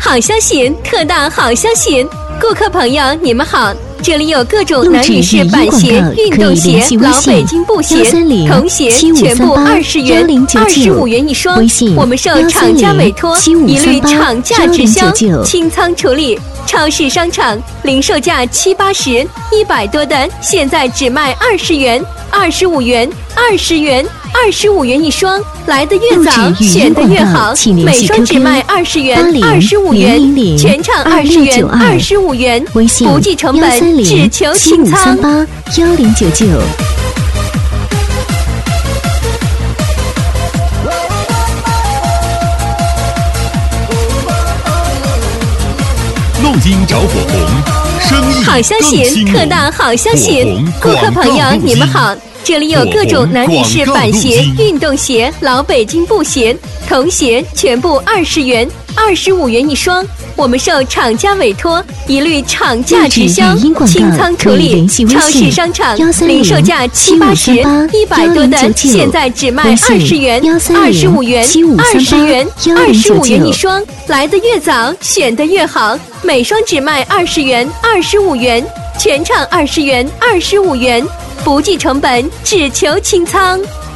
好消息，特大好消息！顾客朋友，你们好，这里有各种男女士板鞋、运动鞋、老北京布鞋、童鞋，全部20元，25元一双。我们受厂家委托，一律厂价直销，清仓处理。超市、商场零售价70、80，100多的，现在只卖20元、25元、20元。25元一双，来的越早选的越好，每双只卖20元、25元，全场20元、25元，不计成本，只求清仓。 1099。 录音找火红，生意好消息，特大好消息！顾客朋友，你们好。这里有各种男女士板鞋、运动鞋、老北京布鞋、童鞋，全部20元、25元一双。我们受厂家委托，一律厂价直销，清仓处理。超市、商场零售价70、80，100多的，现在只卖20元、25元、20元、25元一双。来的越早，选的越好，每双只卖20元、25元，全场20元、25元。不计成本，只求清仓。